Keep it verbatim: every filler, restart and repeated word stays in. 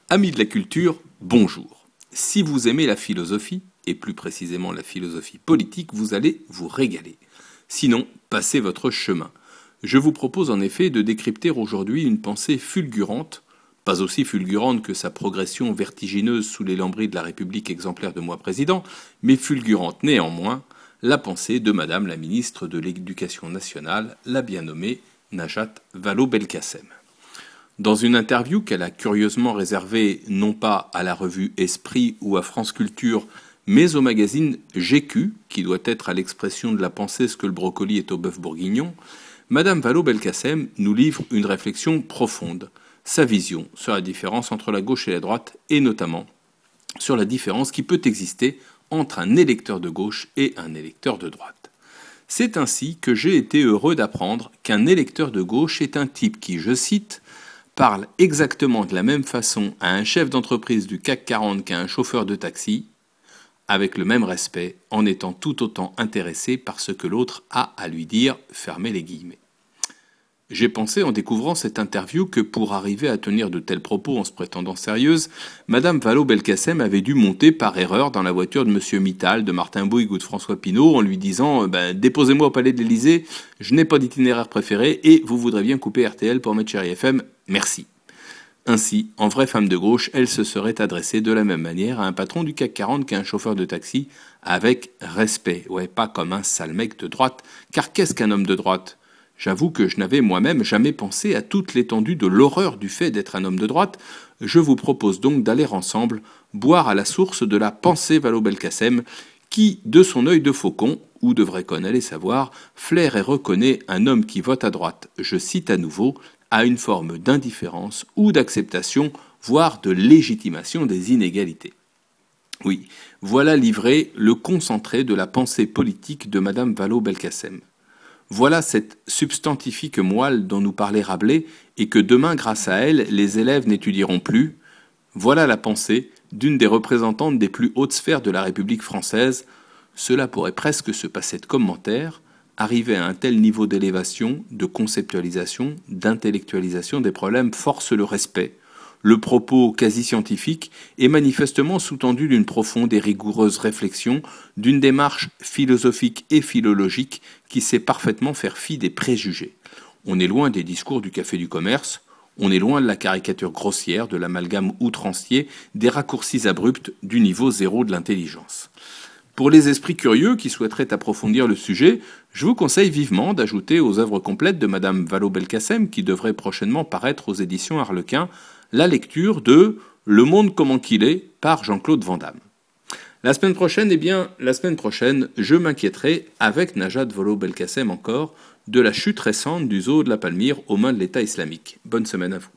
Amis de la culture, bonjour. Si vous aimez la philosophie, et plus précisément la philosophie politique, vous allez vous régaler. Sinon, passez votre chemin. Je vous propose en effet de décrypter aujourd'hui une pensée fulgurante, pas aussi fulgurante que sa progression vertigineuse sous les lambris de la République exemplaire de moi président, mais fulgurante néanmoins, la pensée de Madame la ministre de l'Éducation nationale, la bien nommée Najat Vallaud-Belkacem. Dans une interview qu'elle a curieusement réservée non pas à la revue Esprit ou à France Culture, mais au magazine G Q, qui doit être à l'expression de la pensée ce que le brocoli est au bœuf bourguignon, Madame Vallaud-Belkacem nous livre une réflexion profonde, sa vision sur la différence entre la gauche et la droite, et notamment sur la différence qui peut exister entre un électeur de gauche et un électeur de droite. C'est ainsi que j'ai été heureux d'apprendre qu'un électeur de gauche est un type qui, je cite, parle exactement de la même façon à un chef d'entreprise du C A C quarante qu'à un chauffeur de taxi, avec le même respect, en étant tout autant intéressé par ce que l'autre a à lui dire, fermez les guillemets. J'ai pensé en découvrant cette interview que pour arriver à tenir de tels propos en se prétendant sérieuse, Madame Vallaud-Belkacem avait dû monter par erreur dans la voiture de Monsieur Mittal, de Martin Bouygues ou de François Pinault en lui disant ben, « Déposez-moi au palais de l'Élysée, je n'ai pas d'itinéraire préféré et vous voudrez bien couper R T L pour mettre Chéri F M, merci ». Ainsi, en vraie femme de gauche, elle se serait adressée de la même manière à un patron du C A C quarante qu'à un chauffeur de taxi, avec respect, ouais, pas comme un sale mec de droite, car qu'est-ce qu'un homme de droite ? J'avoue que je n'avais moi-même jamais pensé à toute l'étendue de l'horreur du fait d'être un homme de droite. Je vous propose donc d'aller ensemble boire à la source de la pensée Vallaud-Belkacem qui, de son œil de faucon, ou devrait qu'on allait savoir, flaire et reconnaît un homme qui vote à droite, je cite à nouveau, à une forme d'indifférence ou d'acceptation, voire de légitimation des inégalités. Oui, voilà livré le concentré de la pensée politique de Madame Vallaud-Belkacem. Voilà cette substantifique moelle dont nous parlait Rabelais et que demain, grâce à elle, les élèves n'étudieront plus. Voilà la pensée d'une des représentantes des plus hautes sphères de la République française. Cela pourrait presque se passer de commentaires, arriver à un tel niveau d'élévation, de conceptualisation, d'intellectualisation des problèmes force le respect. Le propos quasi scientifique est manifestement sous-tendu d'une profonde et rigoureuse réflexion, d'une démarche philosophique et philologique qui sait parfaitement faire fi des préjugés. On est loin des discours du café du commerce, on est loin de la caricature grossière, de l'amalgame outrancier, des raccourcis abrupts du niveau zéro de l'intelligence. Pour les esprits curieux qui souhaiteraient approfondir le sujet, je vous conseille vivement d'ajouter aux œuvres complètes de Madame Vallaud-Belkacem, qui devrait prochainement paraître aux éditions Harlequin, la lecture de Le monde comment qu'il est par Jean-Claude Van Damme. La semaine prochaine, eh bien, la semaine prochaine, je m'inquiéterai, avec Najat Vallaud-Belkacem encore, de la chute récente du zoo de la Palmyre aux mains de l'État islamique. Bonne semaine à vous.